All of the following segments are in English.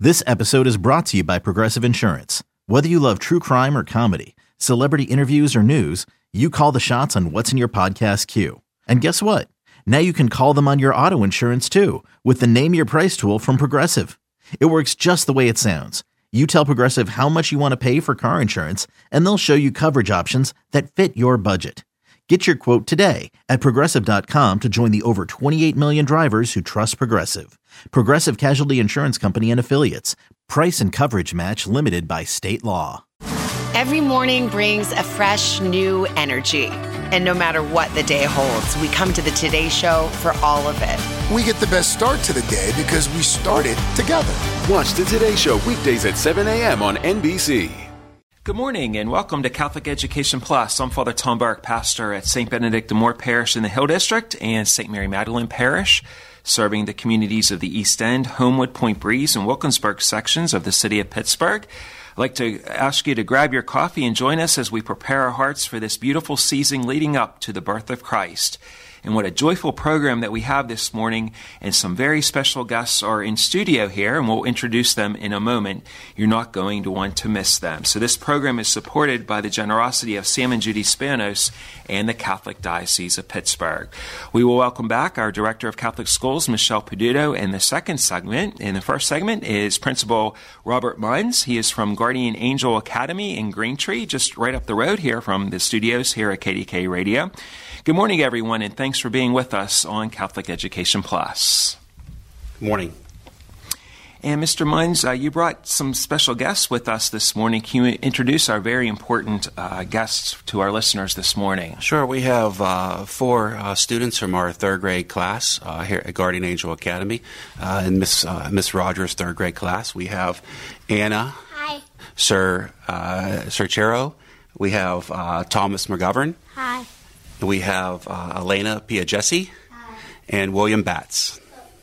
This episode is brought to you by Progressive Insurance. Whether you love true crime or comedy, celebrity interviews or news, you call the shots on what's in your podcast queue. And guess what? Now you can call them on your auto insurance too with the Name Your Price tool from Progressive. It works just the way it sounds. You tell Progressive how much you want to pay for car insurance, and they'll show you coverage options that fit your budget. Get your quote today at Progressive.com to join the over 28 million drivers who trust Progressive. Progressive Casualty Insurance Company and Affiliates. Price and coverage match limited by state law. Every morning brings a fresh, new energy. And no matter what the day holds, we come to the Today Show for all of it. We get the best start to the day because we started together. Watch the Today Show weekdays at 7 a.m. on NBC. Good morning and welcome to Catholic Education Plus. I'm Father Tom Burke, pastor at St. Benedict de Moore Parish in the Hill District and St. Mary Magdalene Parish, serving the communities of the East End, Homewood, Point Breeze, and Wilkinsburg sections of the city of Pittsburgh. I'd like to ask you to grab your coffee and join us as we prepare our hearts for this beautiful season leading up to the birth of Christ. And what a joyful program that we have this morning, and some very special guests are in studio here, and we'll introduce them in a moment. You're not going to want to miss them. So this program is supported by the generosity of Sam and Judy Spanos and the Catholic Diocese of Pittsburgh. We will welcome back our Director of Catholic Schools, Michelle Peduto, in the second segment. In the first segment is Principal Robert Munns. He is from Guardian Angel Academy in Greentree, just right up the road here from the studios here at KDK Radio. Good morning, everyone, and thanks for being with us on Catholic Education Plus. Good morning. And Mr. Munns, you brought some special guests with us this morning. Can you introduce our very important guests to our listeners this morning? Sure. We have four students from our third grade class here at Guardian Angel Academy. In Miss Rogers' third grade class, we have Anna. Hi. Sir Chero. We have Thomas McGovern. Hi. We have Elena Piagesi and William Batts.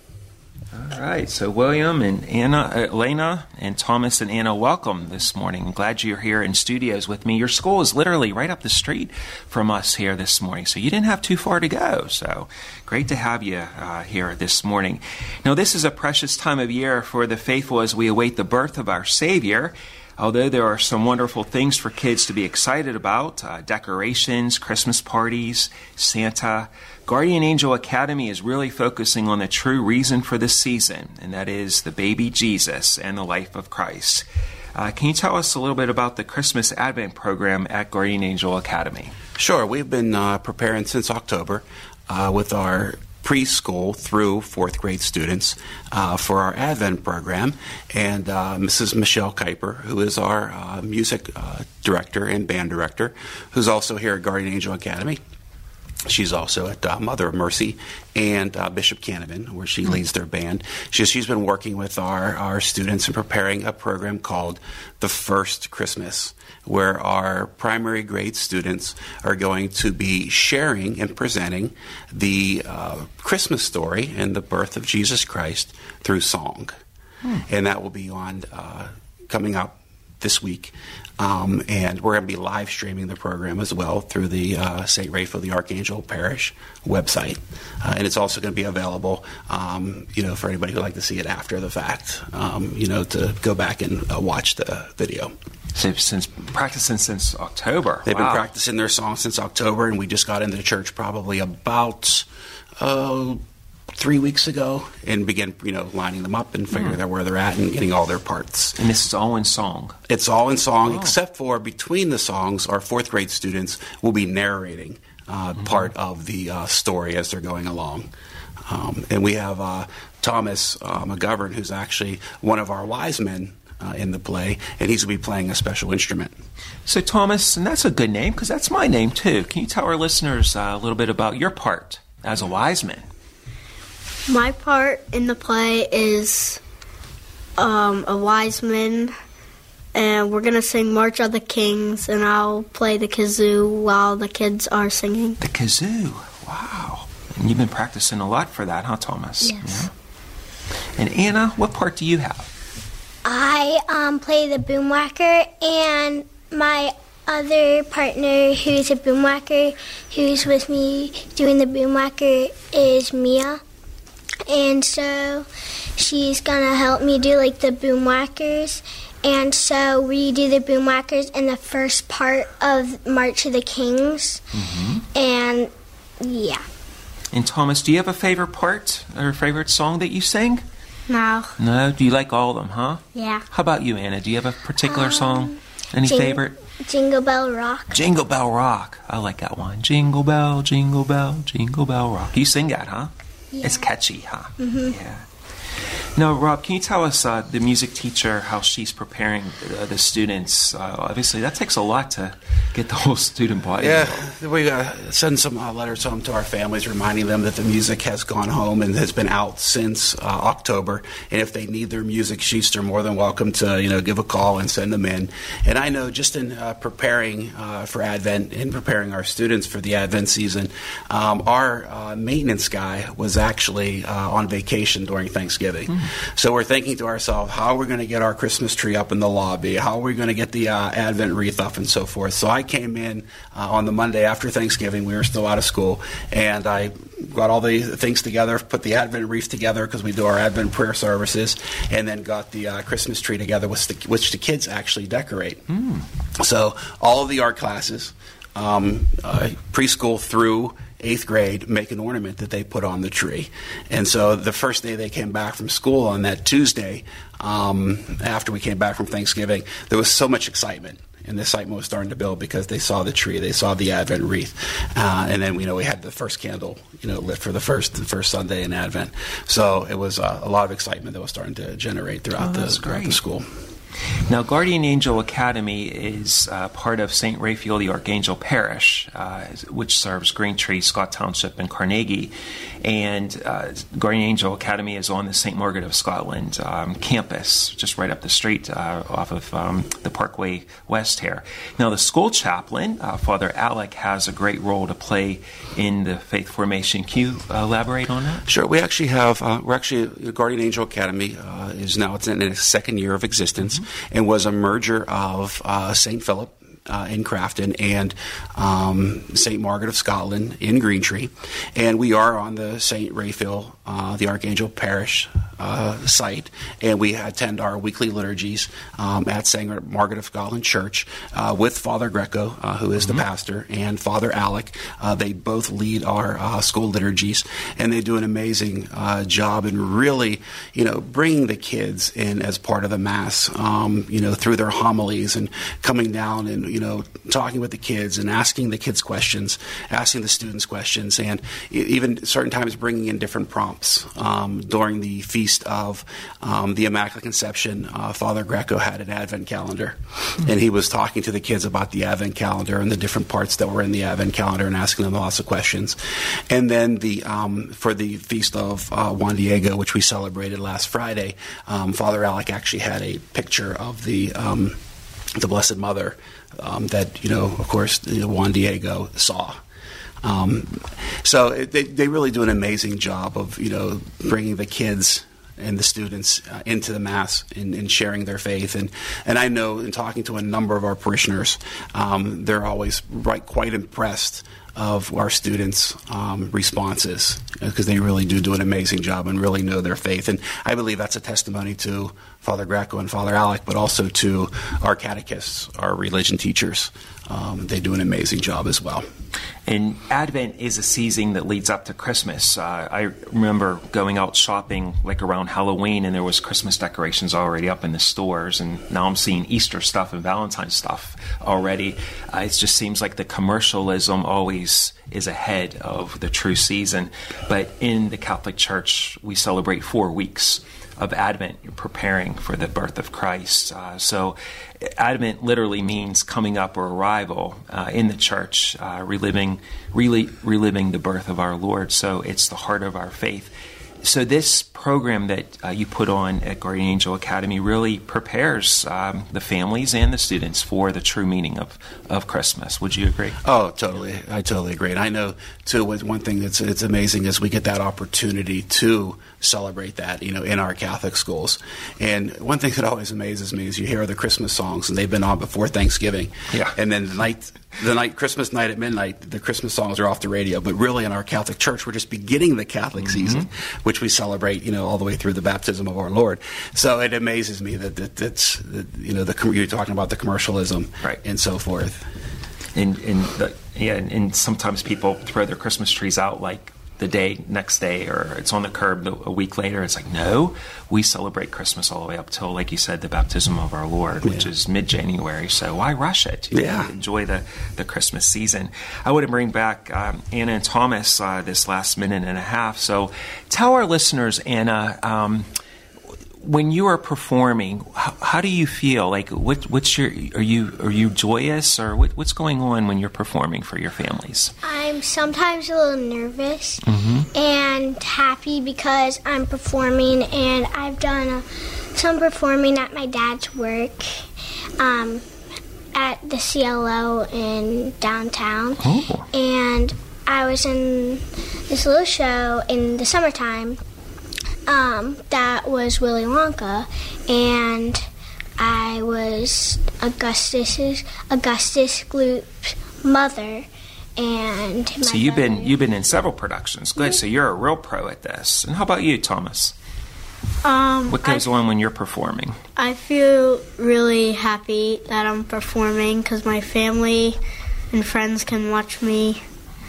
All right. So William and Anna, Elena and Thomas and Anna, welcome this morning. I'm glad you're here in studios with me. Your school is literally right up the street from us here this morning, so you didn't have too far to go. So great to have you here this morning. Now, this is a precious time of year for the faithful as we await the birth of our Savior. Although there are some wonderful things for kids to be excited about, decorations, Christmas parties, Santa, Guardian Angel Academy is really focusing on the true reason for this season, and that is the baby Jesus and the life of Christ. Can you tell us a little bit about the Christmas Advent program at Guardian Angel Academy? Sure. We've been preparing since October with our preschool through fourth grade students for our Advent program, and Mrs. Michelle Kuiper, who is our music director and band director, who's also here at Guardian Angel Academy. She's also at Mother of Mercy and Bishop Canavan, where she leads their band. She's been working with our students and preparing a program called The First Christmas, where our primary grade students are going to be sharing and presenting the Christmas story and the birth of Jesus Christ through song. And that will be on coming up this week. And we're going to be live streaming the program as well through the St. Raphael the Archangel Parish website. And it's also going to be available, for anybody who'd like to see it after the fact, to go back and watch the video. So since practicing since October. They've been practicing their song since October, and we just got into the church probably about 3 weeks ago and began, lining them up and figuring out where they're at and getting all their parts. And this is all in song? It's all in song, except for between the songs, our fourth grade students will be narrating part of the story as they're going along. And we have Thomas McGovern, who's actually one of our wise men in the play, and he's going to be playing a special instrument. So Thomas, and that's a good name because that's my name too. Can you tell our listeners a little bit about your part as a wise man? My part in the play is a wise man, and we're going to sing March of the Kings, and I'll play the kazoo while the kids are singing. The kazoo? Wow. And you've been practicing a lot for that, huh, Thomas? Yes. Yeah. And Anna, what part do you have? I play the boomwhacker, and my other partner who's a boomwhacker, who's with me doing the boomwhacker, is Mia. and so she's gonna help me do like the boomwhackers. And so we do the boomwhackers in the first part of March of the Kings. And yeah. And Thomas, do you have a favorite part or a favorite song that you sing? No. No? Do you like all of them, huh? Yeah. How about you, Anna? Do you have a particular song? Any favorite? Jingle Bell Rock. Jingle Bell Rock. I like that one. Jingle bell, jingle bell, jingle bell rock. You sing that, huh? Yeah. It's catchy, huh? Yeah. Now, Rob, can you tell us, the music teacher, how she's preparing the students? Obviously, that takes a lot to get the whole student body. Yeah, we send some letters home to our families reminding them that the music has gone home and has been out since October. And if they need their music sheets, they're more than welcome to give a call and send them in. And I know just in preparing for Advent and preparing our students for the Advent season, our maintenance guy was actually on vacation during Thanksgiving. So we're thinking to ourselves, how are we going to get our Christmas tree up in the lobby? How are we going to get the Advent wreath up and so forth? So I came in on the Monday after Thanksgiving. We were still out of school. And I got all the things together, put the Advent wreath together because we do our Advent prayer services, and then got the Christmas tree together, which the kids actually decorate. So all of the art classes, preschool through 8th grade, make an ornament that they put on the tree. And so the first day they came back from school on that Tuesday, after we came back from Thanksgiving, there was so much excitement. And the excitement was starting to build because they saw the tree, they saw the Advent wreath, and then we had the first candle lit for the first Sunday in Advent. So it was a lot of excitement that was starting to generate throughout the school. Now, Guardian Angel Academy is part of St. Raphael the Archangel Parish, which serves Green Tree, Scott Township, and Carnegie. And Guardian Angel Academy is on the St. Margaret of Scotland campus, just right up the street off of the Parkway West here. Now, the school chaplain, Father Alec, has a great role to play in the faith formation. Can you elaborate on that? Sure. We actually have, Guardian Angel Academy is now, it's in its second year of existence, and was a merger of St. Philip in Crafton and St. Margaret of Scotland in Green Tree. And we are on the St. Raphael, the Archangel Parish site, and we attend our weekly liturgies at St. Margaret of Scotland Church with Father Greco, who is the pastor, and Father Alec. They both lead our school liturgies, and they do an amazing job in really, bringing the kids in as part of the Mass, through their homilies and coming down and, talking with the kids and asking the kids questions, asking the students questions, and even certain times bringing in different prompts. During the feast of the Immaculate Conception, Father Greco had an Advent calendar, and he was talking to the kids about the Advent calendar and the different parts that were in the Advent calendar and asking them lots of questions. And then for the feast of Juan Diego, which we celebrated last Friday, Father Alec actually had a picture of the Blessed Mother that, of course, Juan Diego saw. So they really do an amazing job of, bringing the kids and the students into the Mass and sharing their faith. And I know in talking to a number of our parishioners, they're always quite impressed of our students' responses, because they really do an amazing job and really know their faith. And I believe that's a testimony to Father Greco and Father Alec, but also to our catechists, our religion teachers. They do an amazing job as well. And Advent is a season that leads up to Christmas. I remember going out shopping around Halloween, and there was Christmas decorations already up in the stores, and now I'm seeing Easter stuff and Valentine's stuff already. It just seems like the commercialism always is ahead of the true season. But in the Catholic Church, we celebrate 4 weeks of Advent, preparing for the birth of Christ. So Advent literally means coming up or arrival in the church, reliving the birth of our Lord. So it's the heart of our faith. So this program that you put on at Guardian Angel Academy really prepares the families and the students for the true meaning of Christmas. Would you agree? Oh, totally. I totally agree. And I know, too, one thing that's amazing is we get that opportunity to celebrate that, in our Catholic schools. And one thing that always amazes me is you hear the Christmas songs, and they've been on before Thanksgiving. Yeah. And then Christmas night at midnight, the Christmas songs are off the radio. But really, in our Catholic Church, we're just beginning the Catholic season, which we celebrate, all the way through the baptism of our Lord. So it amazes me that you're talking about the commercialism, right, and so forth. And sometimes people throw their Christmas trees out like the next day, or it's on the curb a week later. It's like, no, we celebrate Christmas all the way up till, like you said, the baptism of our Lord, which is mid-January. So why rush it? Enjoy the Christmas season. I want to bring back Anna and Thomas this last minute and a half. So tell our listeners, Anna, when you are performing, how do you feel? Like, what's your? Are you joyous, or what's going on when you're performing for your families? I'm sometimes a little nervous and happy because I'm performing, and I've done some performing at my dad's work, at the CLO in downtown, and I was in this little show in the summertime. That was Willy Wonka, and I was Augustus Gloop's mother, and so you've been in several productions. Good, so you're a real pro at this. And how about you, Thomas? What goes on when you're performing? I feel really happy that I'm performing because my family and friends can watch me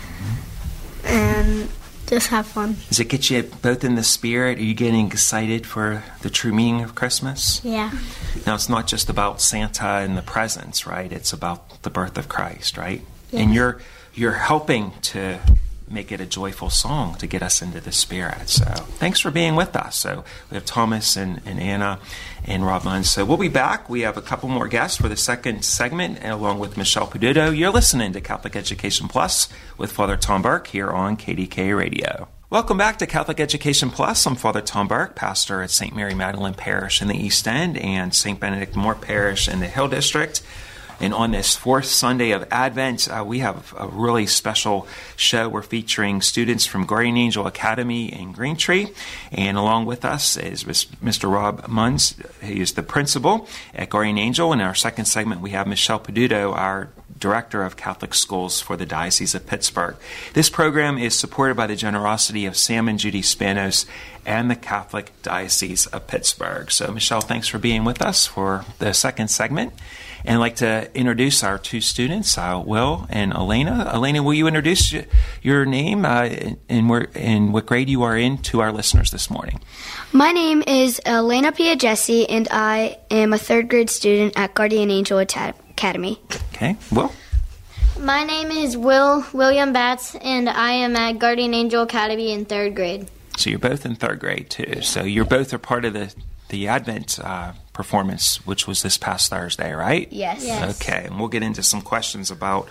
and just have fun. Does it get you both in the spirit? Are you getting excited for the true meaning of Christmas? Yeah. Now, it's not just about Santa and the presents, right? It's about the birth of Christ, right? Yes. And you're helping to make it a joyful song to get us into the spirit. So thanks for being with us. So we have Thomas and Anna and Rob Munns. So we'll be back. We have a couple more guests for the second segment, and along with Michelle Peduto. You're listening to Catholic Education Plus with Father Tom Burke here on KDK Radio. Welcome back to Catholic Education Plus. I'm Father Tom Burke, pastor at St. Mary Magdalene Parish in the East End and St. Benedict Moore Parish in the Hill District. And on this fourth Sunday of Advent, we have a really special show. We're featuring students from Guardian Angel Academy in Green Tree. And along with us is Mr. Rob Munns. He is the principal at Guardian Angel. In our second segment, we have Michelle Peduto, our Director of Catholic Schools for the Diocese of Pittsburgh. This program is supported by the generosity of Sam and Judy Spanos and the Catholic Diocese of Pittsburgh. So, Michelle, thanks for being with us for the second segment. And I'd like to introduce our two students, Will and Elena. Elena, will you introduce your name and what grade you are in to our listeners this morning? My name is Elena Piagesi, and I am a third grade student at Guardian Angel Academy. Okay, Will? My name is William Batts, and I am at Guardian Angel Academy in third grade. So you're both in third grade, too. So you're both are part of the Advent performance, which was this past Thursday, right? Yes. Okay, and we'll get into some questions about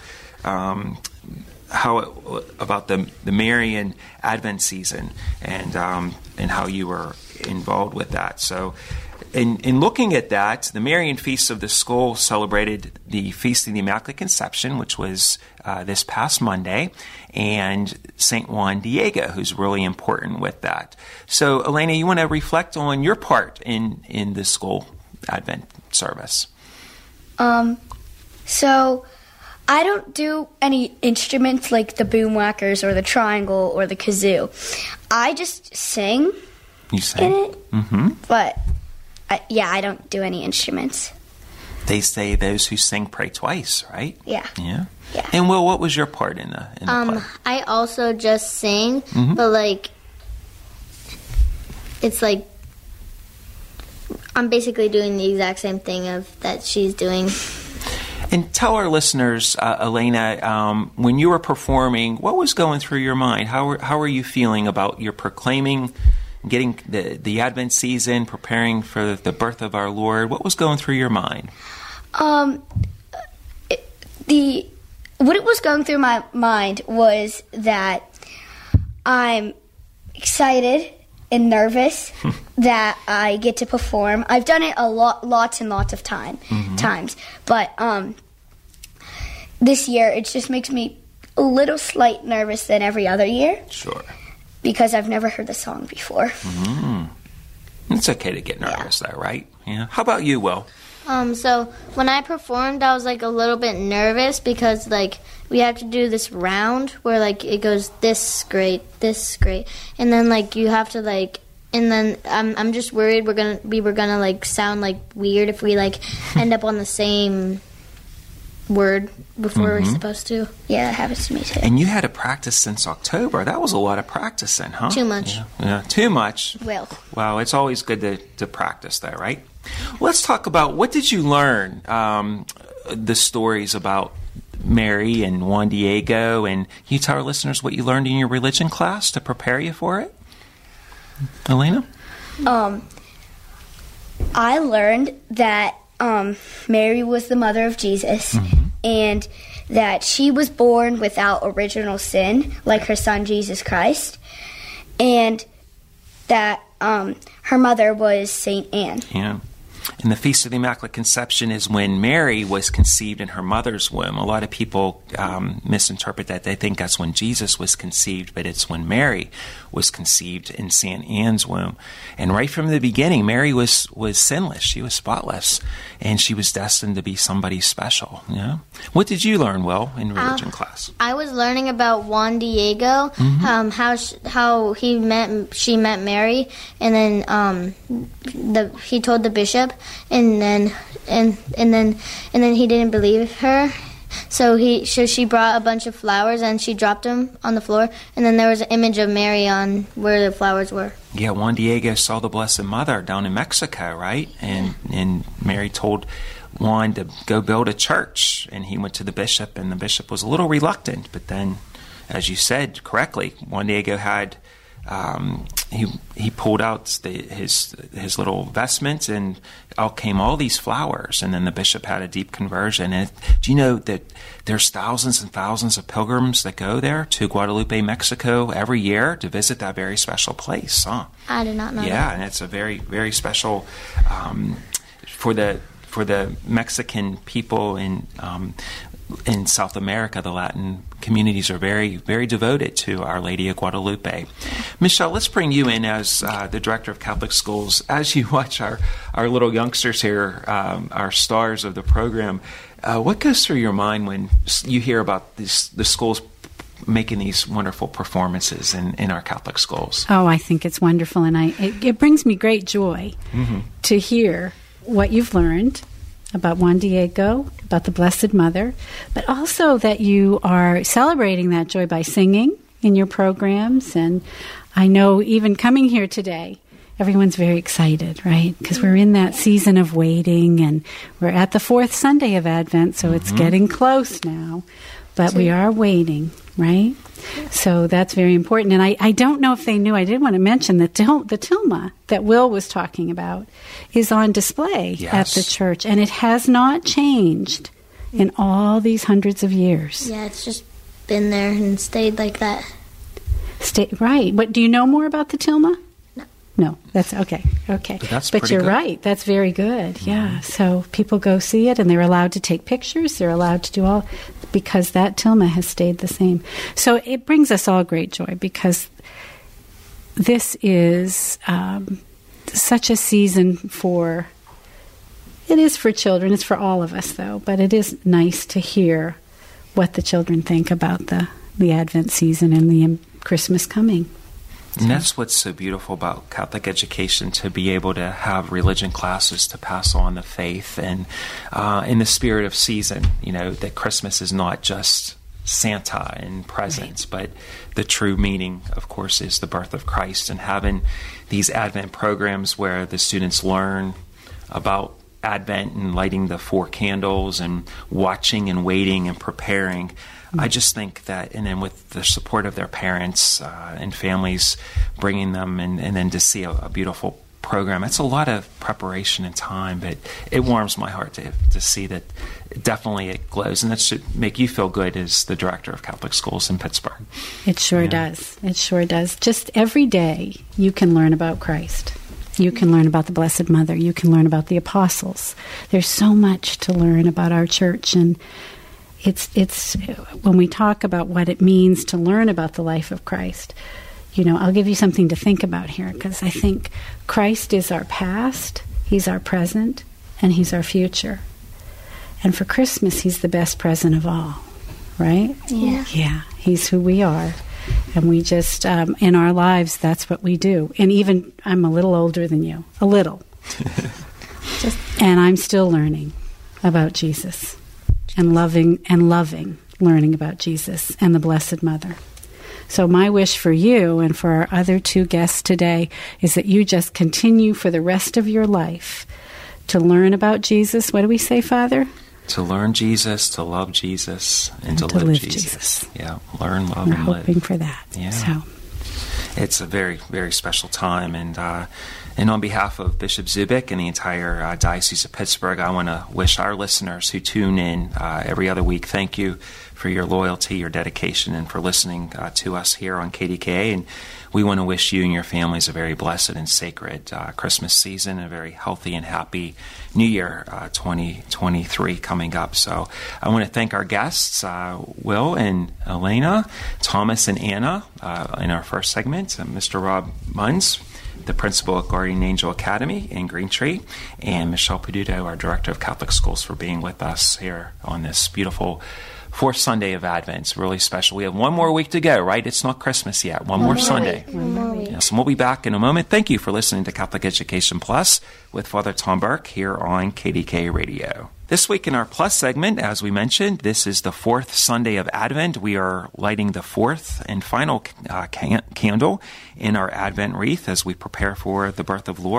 about the Marian Advent season and how you were involved with that. So, in looking at that, the Marian Feast of the School celebrated the Feast of the Immaculate Conception, which was this past Monday, and St. Juan Diego, who's really important with that. So, Elena, you want to reflect on your part in the school Advent service? So I don't do any instruments like the boom whackers or the triangle or the kazoo. I just sing. You sing? In it. Mm-hmm. But I don't do any instruments. They say those who sing pray twice, right? Yeah. Yeah. And Will, what was your part in the play? I also just sing, but it's like I'm basically doing the exact same thing that she's doing. And tell our listeners, Elena, when you were performing, what was going through your mind? How are you feeling about your proclaiming, getting the Advent season, preparing for the birth of our Lord? What was going through your mind? What was going through my mind was that I'm excited and nervous that I get to perform. I've done it lots and lots of times, but this year it just makes me a little slight nervous than every other year. Sure. because I've never heard the song before. It's okay to get nervous, though, right? Yeah. How about you, Will? So when I performed, I was like a little bit nervous because like we have to do this round where like it goes this great, and then like you have to like, and then I'm just worried we were gonna like sound like weird if we like end up on the same word before we're supposed to. Yeah, that happens to me too. And you had to practice since October. That was a lot of practicing, huh? Too much. Yeah, too much. Well, it's always good to practice that, right? Let's talk about, what did you learn, the stories about Mary and Juan Diego, and can you tell our listeners what you learned in your religion class to prepare you for it? Elena? I learned that Mary was the mother of Jesus, and that she was born without original sin, like her son Jesus Christ, and that her mother was Saint Anne. Yeah. And the Feast of the Immaculate Conception is when Mary was conceived in her mother's womb. A lot of people misinterpret that. They think that's when Jesus was conceived, but it's when Mary was conceived in Saint Anne's womb. And right from the beginning, Mary was sinless. She was spotless, and she was destined to be somebody special. Yeah. What did you learn, Will, in religion class? I was learning about Juan Diego, how she met Mary, and then he told the bishop, and then he didn't believe her. So she brought a bunch of flowers and she dropped them on the floor, and then there was an image of Mary on where the flowers were. Yeah, Juan Diego saw the Blessed Mother down in Mexico, right? And Mary told Juan to go build a church, and he went to the bishop, and the bishop was a little reluctant. But then, as you said correctly, Juan Diego had he pulled out his little vestments, and out came all these flowers, and then the bishop had a deep conversion. And do you know that there's thousands and thousands of pilgrims that go there to Guadalupe, Mexico every year to visit that very special place? Huh? I did not know that. Yeah, and it's a very, very special for the Mexican people in South America. The Latin communities are very, very devoted to Our Lady of Guadalupe. Michelle, let's bring you in as the director of Catholic Schools. As you watch our little youngsters here, our stars of the program, what goes through your mind when you hear about the schools making these wonderful performances in our Catholic schools? Oh, I think it's wonderful, and it brings me great joy to hear what you've learned about Juan Diego, about the Blessed Mother, but also that you are celebrating that joy by singing in your programs. And I know even coming here today, everyone's very excited, right? Because we're in that season of waiting, and we're at the fourth Sunday of Advent, so it's getting close now. But we are waiting, right? So that's very important. And I don't know if they knew, I did want to mention that the tilma that Will was talking about is on display at the church. And it has not changed in all these hundreds of years. Yeah, it's just been there and stayed like that. Right. But do you know more about the tilma? No, that's okay. But you're right. That's very good. Yeah. So people go see it, and they're allowed to take pictures. They're allowed to do all, because that tilma has stayed the same. So it brings us all great joy, because this is such a season it is for children. It's for all of us, though. But it is nice to hear what the children think about the Advent season and the Christmas coming. And that's what's so beautiful about Catholic education, to be able to have religion classes to pass on the faith, and in the spirit of season, that Christmas is not just Santa and presents, but the true meaning, of course, is the birth of Christ. And having these Advent programs where the students learn about Advent and lighting the 4 candles and watching and waiting and preparing, I just think that, and then with the support of their parents and families bringing them, and then to see a beautiful program, it's a lot of preparation and time, but it warms my heart to see that definitely it glows, and that should make you feel good as the director of Catholic Schools in Pittsburgh. It sure does. It sure does. Just every day you can learn about Christ. You can learn about the Blessed Mother. You can learn about the apostles. There's so much to learn about our church, and it's when we talk about what it means to learn about the life of Christ, I'll give you something to think about here, because I think Christ is our past, He's our present, and He's our future. And for Christmas, He's the best present of all, right? Yeah. Yeah, He's who we are. And we just, in our lives, that's what we do. And even, I'm a little older than you. A little. And I'm still learning about Jesus. And loving learning about Jesus and the Blessed Mother. So my wish for you and for our other two guests today is that you just continue for the rest of your life to learn about Jesus. What do we say, Father? To learn Jesus, to love Jesus, and to live Jesus. Yeah, learn, love, We're and live. hoping for that. Yeah. So. It's a very, very special time. And on behalf of Bishop Zubik and the entire Diocese of Pittsburgh, I want to wish our listeners who tune in every other week, thank you for your loyalty, your dedication, and for listening to us here on KDKA. And we want to wish you and your families a very blessed and sacred Christmas season, a very healthy and happy New Year 2023 coming up. So I want to thank our guests, Will and Elena, Thomas and Anna, in our first segment, Mr. Rob Munns, the principal at Guardian Angel Academy in Green Tree, and Michelle Peduto, our director of Catholic Schools, for being with us here on this beautiful fourth Sunday of Advent. It's really special. We have one more week to go, right? It's not Christmas yet. One more Sunday. One more week. Yes, and we'll be back in a moment. Thank you for listening to Catholic Education Plus with Father Tom Burke here on KDK Radio. This week in our Plus segment, as we mentioned, this is the fourth Sunday of Advent. We are lighting the fourth and final candle in our Advent wreath as we prepare for the birth of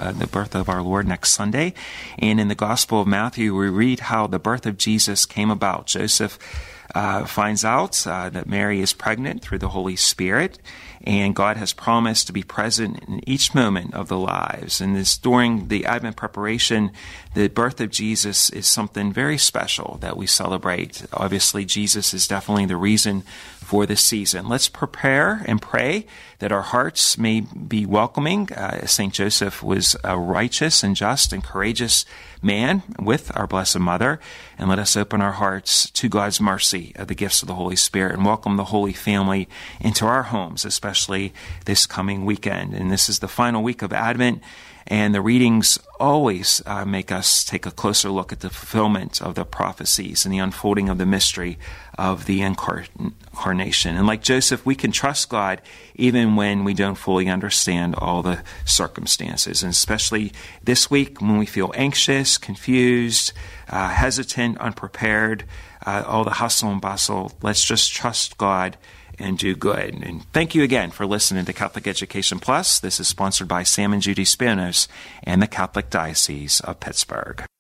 our Lord next Sunday. And in the Gospel of Matthew, we read how the birth of Jesus came about. Joseph finds out that Mary is pregnant through the Holy Spirit, and God has promised to be present in each moment of the lives. And this, during the Advent preparation, the birth of Jesus is something very special that we celebrate. Obviously, Jesus is definitely the reason for this season. Let's prepare and pray that our hearts may be welcoming. St. Joseph was a righteous and just and courageous man with our Blessed Mother. And let us open our hearts to God's mercy of the gifts of the Holy Spirit and welcome the Holy Family into our homes, especially this coming weekend. And this is the final week of Advent. And the readings always make us take a closer look at the fulfillment of the prophecies and the unfolding of the mystery of the incarnation. And like Joseph, we can trust God even when we don't fully understand all the circumstances. And especially this week when we feel anxious, confused, hesitant, unprepared, all the hustle and bustle, let's just trust God and do good. And thank you again for listening to Catholic Education Plus. This is sponsored by Sam and Judy Spanos and the Catholic Diocese of Pittsburgh.